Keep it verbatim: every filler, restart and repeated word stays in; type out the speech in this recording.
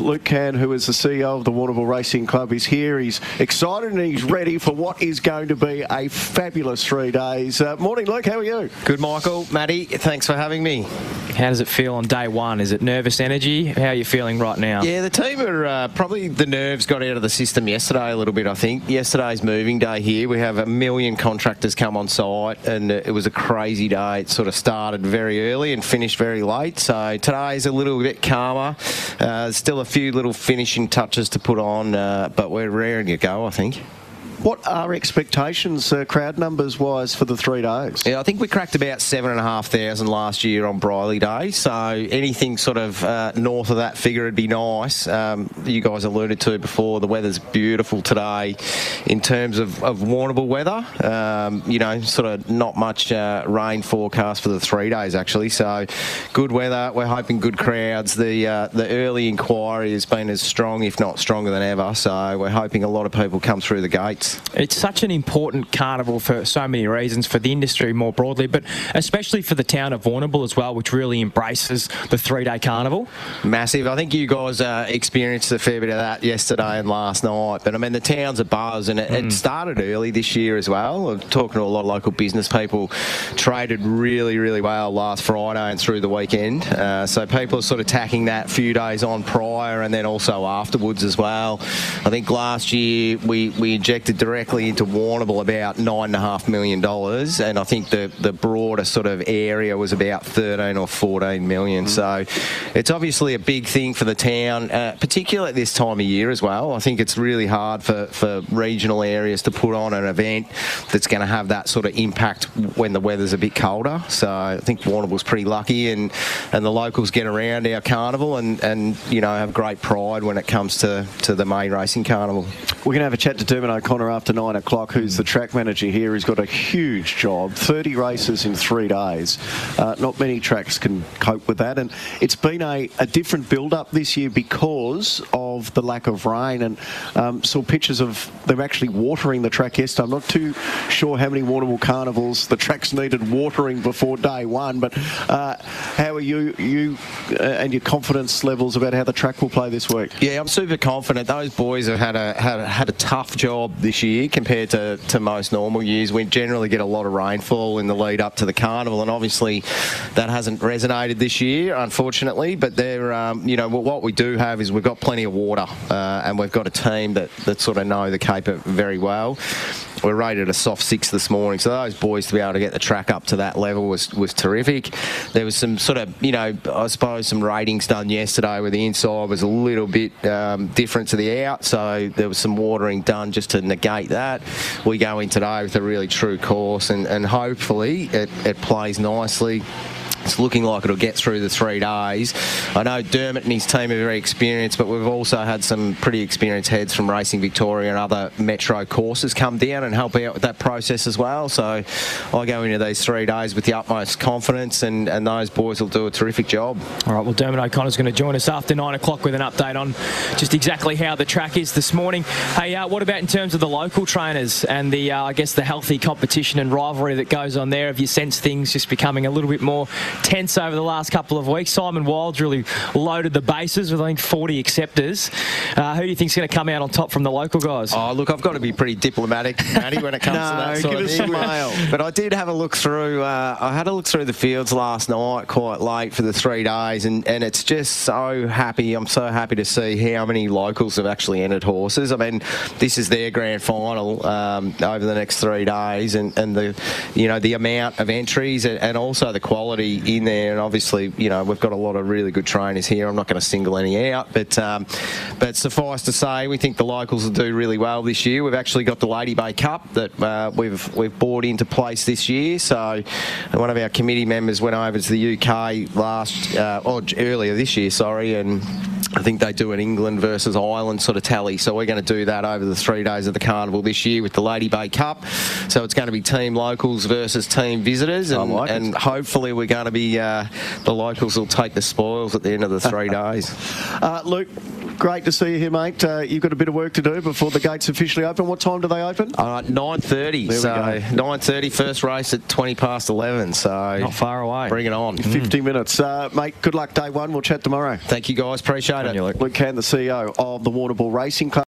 Luke Can, who is the C E O of the Warrnambool Racing Club, is here. He's excited and he's ready for what is going to be a fabulous three days. Uh, morning, Luke. How are you? Good, Michael. Matty, thanks for having me. How does it feel on day one? Is it nervous energy? How are you feeling right now? Yeah, the team are uh, probably the nerves got out of the system yesterday a little bit, I think. Yesterday's moving day here. We have a million contractors come on site and it was a crazy day. It sort of started very early and finished very late. So today's a little bit calmer. Uh, still a few little finishing touches to put on, uh, but we're raring to go, I think. What are expectations, uh, crowd numbers wise, for the three days? Yeah, I think we cracked about seven and a half thousand last year on Briley Day. So anything sort of uh, north of that figure would be nice. Um, you guys alluded to before, the weather's beautiful today. In terms of, of Warrnambool weather, um, you know, sort of not much uh, rain forecast for the three days actually. So good weather. We're hoping good crowds. The uh, the early inquiry has been as strong, if not stronger than ever. So we're hoping a lot of people come through the gates. It's such an important carnival for so many reasons, for the industry more broadly, but especially for the town of Warrnambool as well, which really embraces the three-day carnival. Massive. I think you guys uh, experienced a fair bit of that yesterday and last night. But, I mean, the town's a buzz, and it, mm. it started early this year as well. I'm talking to a lot of local business people. Traded really, really well last Friday and through the weekend. Uh, so people are sort of tacking that few days on prior and then also afterwards as well. I think last year we, we injected directly into Warrnambool about nine and a half million dollars, and I think the the broader sort of area was about thirteen or fourteen million. Mm. So it's obviously a big thing for the town, uh, particularly at this time of year as well. I think it's really hard for for regional areas to put on an event that's going to have that sort of impact when the weather's a bit colder. So I think Warrnambool's pretty lucky, and and the locals get around our carnival and and you know have great pride when it comes to to the main racing carnival. We're going to have a chat to Dermot O'Connor after nine o'clock, who's the track manager here. He's got a huge job, thirty races in three days. Uh, not many tracks can cope with that, and it's been a, a different build-up this year because of the lack of rain, and um, saw pictures of them actually watering the track yesterday. I'm not too sure how many Warrnambool carnivals the tracks needed watering before day one, but uh, how are you, you uh, and your confidence levels about how the track will play this week? Yeah, I'm super confident. Those boys have had a, had a, had a tough job this year compared to, to most normal years. We generally get a lot of rainfall in the lead up to the carnival, and obviously that hasn't resonated this year, unfortunately. But they're, um, you know, what we do have is we've got plenty of water, uh, and we've got a team that, that sort of know the Cape very well. We're rated a soft six this morning, so those boys to be able to get the track up to that level was, was terrific. There was some sort of, you know, I suppose some ratings done yesterday where the inside was a little bit um, different to the out, so there was some watering done just to negate that. We go in today with a really true course, and, and hopefully it, it plays nicely. It's looking like it'll get through the three days. I know Dermot and his team are very experienced, but we've also had some pretty experienced heads from Racing Victoria and other metro courses come down and help out with that process as well. So I go into these three days with the utmost confidence, and, and those boys will do a terrific job. All right, well, Dermot O'Connor's going to join us after nine o'clock with an update on just exactly how the track is this morning. Hey, uh, what about in terms of the local trainers and the, uh, I guess, the healthy competition and rivalry that goes on there? Have you sensed things just becoming a little bit more tense over the last couple of weeks? Simon Wilde's really loaded the bases with, I think, forty acceptors. Uh, who do you think's going to come out on top from the local guys? Oh, look, I've got to be pretty diplomatic, Matty, when it comes no, to that sort give of us thing. some mail. But I did have a look through. Uh, I had a look through the fields last night, quite late for the three days, and, and it's just so happy. I'm so happy to see how many locals have actually entered horses. I mean, this is their grand final um, over the next three days, and, and the, you know, the amount of entries and, and also the quality in there. And obviously, you know, we've got a lot of really good trainers here. I'm not going to single any out, but um, but suffice to say, we think the locals will do really well this year. We've actually got the Lady Bay Cup that uh, we've we've brought into place this year. So one of our committee members went over to the U K last uh, or earlier this year, sorry, and I think they do an England versus Ireland sort of tally. So we're going to do that over the three days of the carnival this year with the Lady Bay Cup. So it's going to be team locals versus team visitors, and, like and hopefully we're going to be uh, the locals will take the spoils at the end of the three days. Uh, Luke, great to see you here, mate. Uh, you've got a bit of work to do before the gates officially open. What time do they open? Uh, nine thirty. There we so go. nine thirty, first race at twenty past eleven. So Not far away. Bring it on. fifty minutes. Uh, mate, good luck day one. We'll chat tomorrow. Thank you, guys. Appreciate it. Luke Can, the C E O of the Warrnambool Racing Club.